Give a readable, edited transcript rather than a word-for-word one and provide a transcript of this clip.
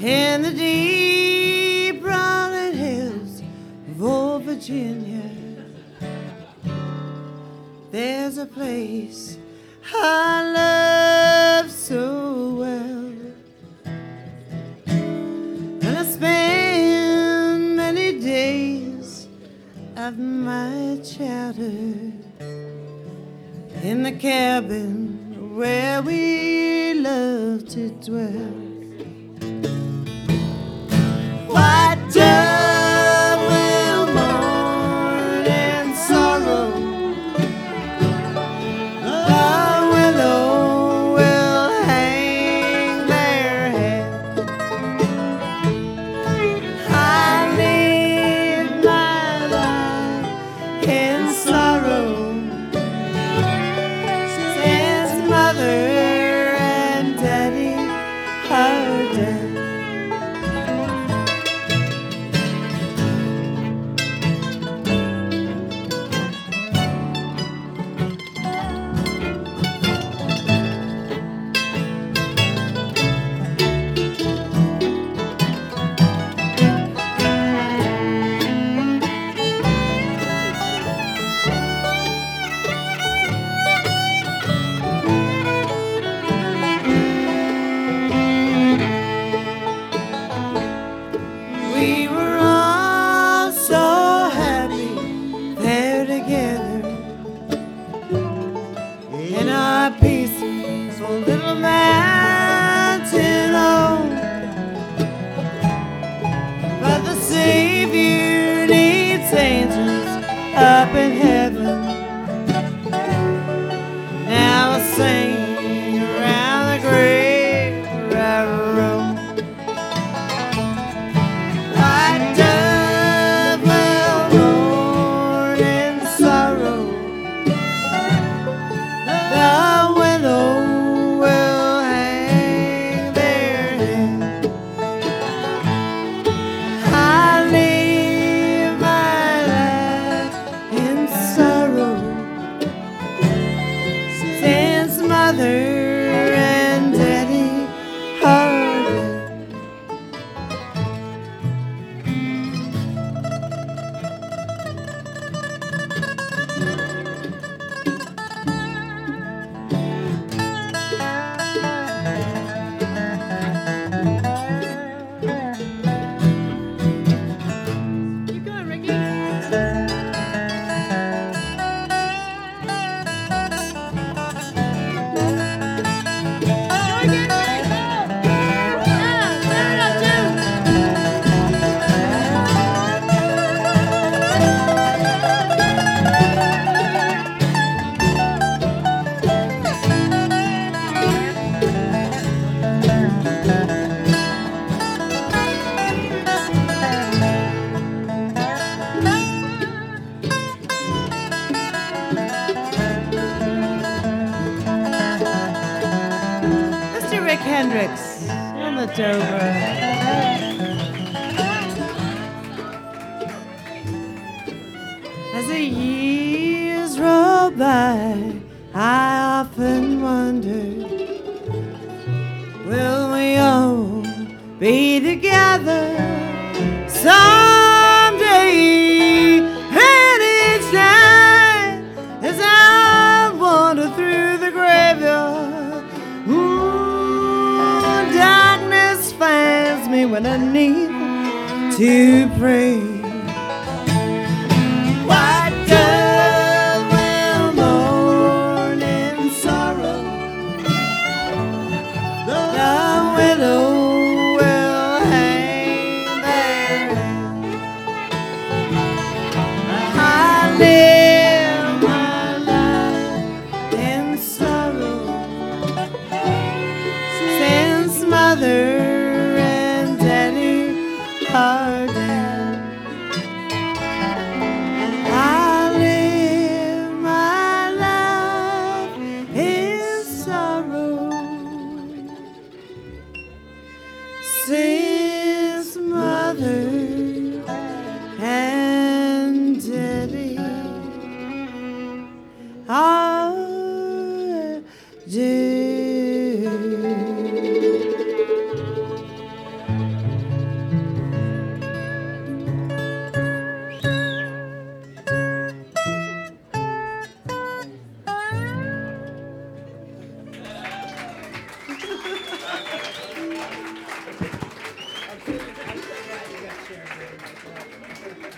in the deep rolling hills of old Virginia. There's a place I love so well, and I spend many days of my childhood in the cabin where we love to dwell. White dove will mourn in sorrow, the willow will hang their head. I live my life in sorrow since mother and daddy are dead. We were all so happy there together in our peaceful little mountain home. But the Savior needs angels up in heaven. Now I sing around the grave where I roam. White dove will mourn in sorrow, the willow will hang their head. I live my life in sorrow since mother and daddy are dead. Keep going, Ricky. Mr. Rick Hendricks on the dobro. As the years roll by, I often wonder, will we all be together someday? And each night as I wander through the graveyard, ooh, darkness finds me when I need to pray. White dove will mourn in sorrow, the willow will hang there. I live my life in sorrow since mother and daddy are dead. I live my life in sorrow since mother and daddy are dead.